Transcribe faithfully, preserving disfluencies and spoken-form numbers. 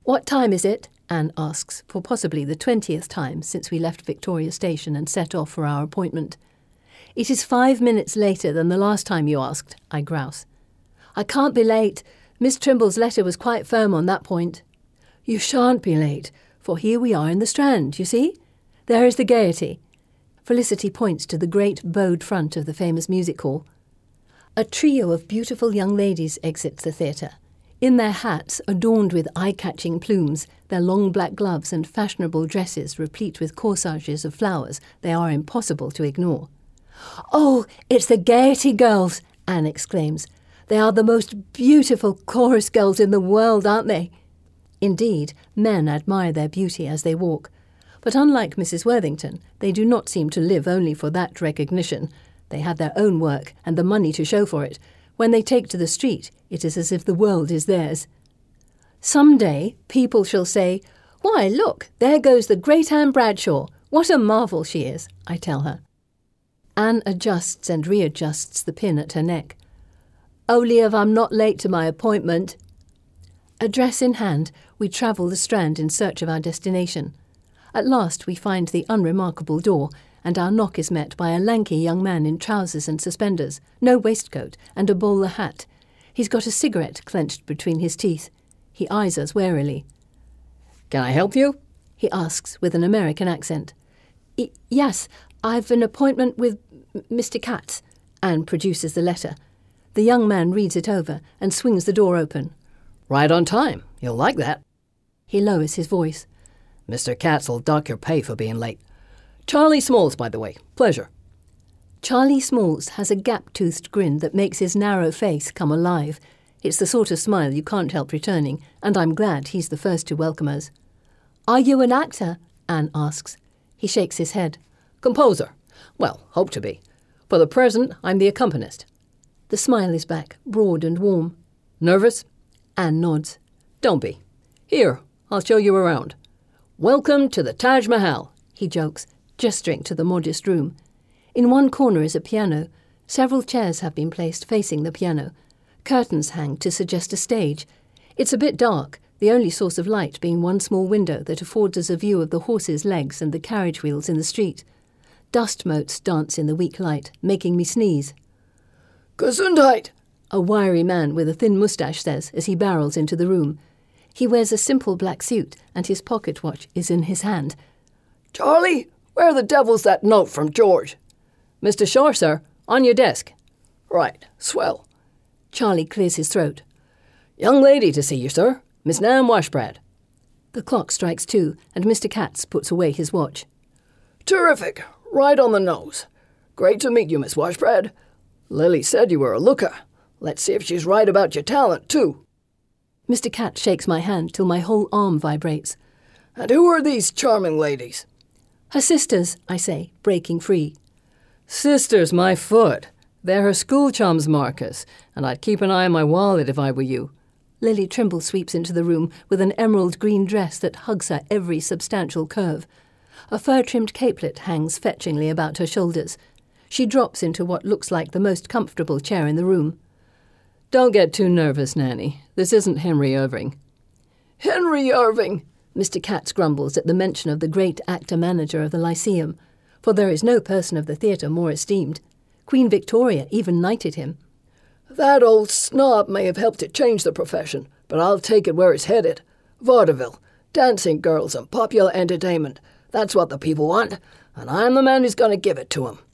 "What time is it?" Anne asks, for possibly the twentieth time since we left Victoria Station and set off for our appointment. "It is five minutes later than the last time you asked," I grouse. "I can't be late. Miss Trimble's letter was quite firm on that point." "You shan't be late, for here we are in the Strand, you see? There is the Gaiety." Felicity points to the great bowed front of the famous music hall. A trio of beautiful young ladies exits the theatre. In their hats, adorned with eye-catching plumes, their long black gloves and fashionable dresses replete with corsages of flowers they are impossible to ignore. "Oh, it's the Gaiety girls!" Anne exclaims. "They are the most beautiful chorus girls in the world, aren't they?" Indeed, men admire their beauty as they walk. But unlike Missus Worthington, they do not seem to live only for that recognition. They have their own work and the money to show for it. When they take to the street, it is as if the world is theirs. "Some day people shall say, 'Why, look, there goes the great Anne Bradshaw. What a marvel she is,' I tell her." Anne adjusts and readjusts the pin at her neck. "Only if I'm not late to my appointment." Address in hand, we travel the Strand in search of our destination. At last we find the unremarkable door, and our knock is met by a lanky young man in trousers and suspenders, no waistcoat, and a bowler hat. He's got a cigarette clenched between his teeth. He eyes us warily. "Can I help you?" he asks with an American accent. I- yes, I've an appointment with Mister Katz." Anne produces the letter. The young man reads it over and swings the door open. "Right on time. You'll like that." He lowers his voice. "Mister Katz'll dock your pay for being late. Charlie Smalls, by the way. Pleasure." Charlie Smalls has a gap-toothed grin that makes his narrow face come alive. It's the sort of smile you can't help returning, and I'm glad he's the first to welcome us. "Are you an actor?" Anne asks. He shakes his head. "Composer. Well, hope to be. For the present, I'm the accompanist." The smile is back, broad and warm. "Nervous?" Anne nods. "Don't be. Here, I'll show you around. Welcome to the Taj Mahal," he jokes, gesturing to the modest room. In one corner is a piano. Several chairs have been placed facing the piano. Curtains hang to suggest a stage. It's a bit dark, the only source of light being one small window that affords us a view of the horses' legs and the carriage wheels in the street. Dust motes dance in the weak light, making me sneeze. "Gesundheit," a wiry man with a thin moustache says as he barrels into the room. He wears a simple black suit, and his pocket watch is in his hand. "Charlie, where the devil's that note from George?" "Mister Shaw, sir. On your desk." "Right. Swell." Charlie clears his throat. "Young lady to see you, sir. Miss Nan Washbrad." The clock strikes two, and Mister Katz puts away his watch. "Terrific. Right on the nose. Great to meet you, Miss Washbrad. Lily said you were a looker. Let's see if she's right about your talent, too." Mister Katz shakes my hand till my whole arm vibrates. "And who are these charming ladies?" "Her sisters," I say, breaking free. "Sisters, my foot. They're her school chums, Marcus, and I'd keep an eye on my wallet if I were you." Lily Trimble sweeps into the room with an emerald green dress that hugs her every substantial curve. A fur-trimmed capelet hangs fetchingly about her shoulders. She drops into what looks like the most comfortable chair in the room. "Don't get too nervous, Nanny. This isn't Henry Irving." "Henry Irving!" Mister Katz grumbles at the mention of the great actor-manager of the Lyceum, for there is no person of the theatre more esteemed. Queen Victoria even knighted him. "That old snob may have helped to change the profession, but I'll take it where it's headed. Vaudeville, dancing girls and popular entertainment. That's what the people want, and I'm the man who's going to give it to 'em."